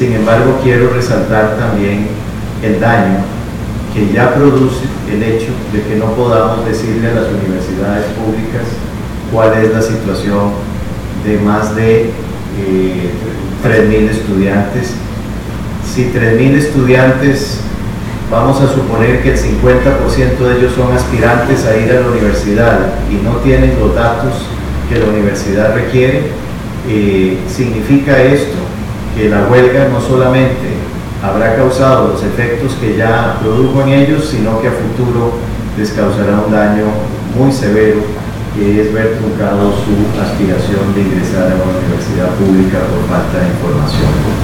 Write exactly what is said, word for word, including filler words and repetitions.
Sin embargo, quiero resaltar también el daño que ya produce el hecho de que no podamos decirle a las universidades públicas cuál es la situación de más de eh, tres mil estudiantes. Si tres mil estudiantes, vamos a suponer que el cincuenta por ciento de ellos son aspirantes a ir a la universidad y no tienen los datos que la universidad requiere, eh, significa esto que la huelga no solamente habrá causado los efectos que ya produjo en ellos, sino que a futuro les causará un daño muy severo, que es ver truncado su aspiración de ingresar a una universidad pública por falta de información.